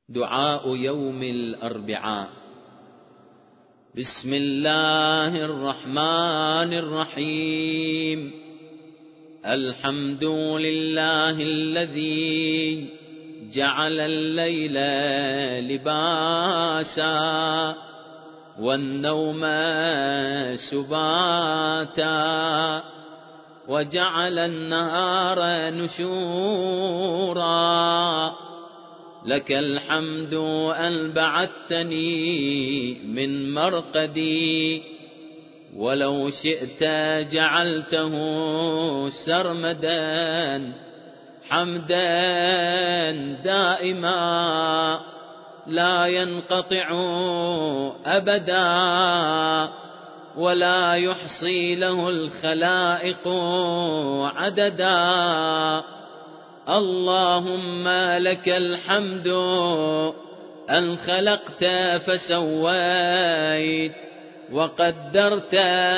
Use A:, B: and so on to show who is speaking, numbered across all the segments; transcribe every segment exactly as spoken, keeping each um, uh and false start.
A: دعاء يوم الأربعاء. بسم الله الرحمن الرحيم. الحمد لله الذي جعل الليل لباسا والنوم سباتا وجعل النهار نشورا. لك الحمد أن بعثتني من مرقدي، ولو شئت جعلته سرمدا حمدا دائما لا ينقطع أبدا، ولا يحصي له الخلائق عددا. اللهم لك الحمد أن خلقت فسويت وقدرت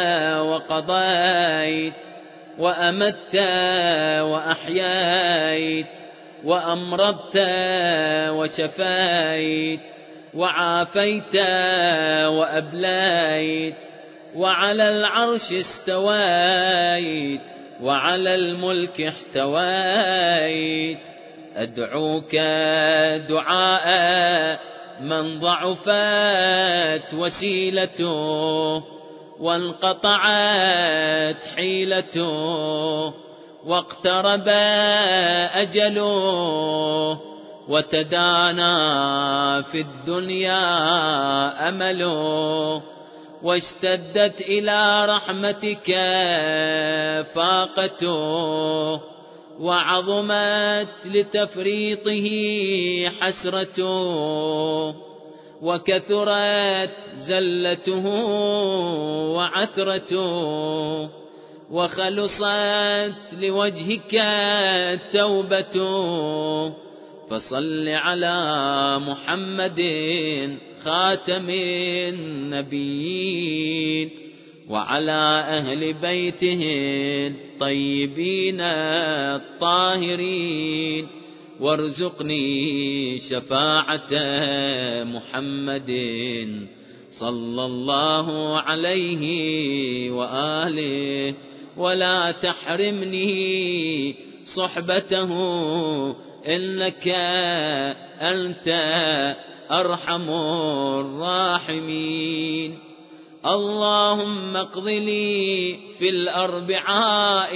A: وقضيت وأمت وأحييت وأمرضت وشفيت وعافيت وأبليت، وعلى العرش استويت وعلى الملك احتويت. أدعوك دعاء من ضعفت وسيلته وانقطعت حيلته واقترب أجله وتدانى في الدنيا أمله، واشتدت إلى رحمتك فاقته وعظمت لتفريطه حسرته وكثرت زلته وعثرته وخلصت لوجهك توبته. فصل على محمد خاتم النبيين وعلى أهل بيته الطيبين الطاهرين، وارزقني شفاعة محمد صلى الله عليه وآله، ولا تحرمني صحبته إنك أنت أرحم الراحمين. اللهم اقض لي في الأربعاء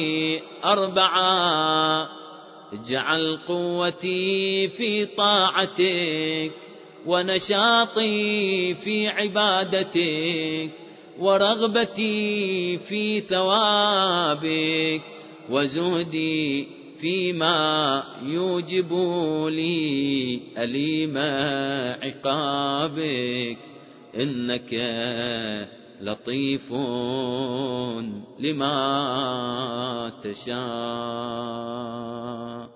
A: أربعا، اجعل قوتي في طاعتك ونشاطي في عبادتك ورغبتي في ثوابك وزهدي فيما يوجب لي أليم عقابك، إنك لطيف لما تشاء.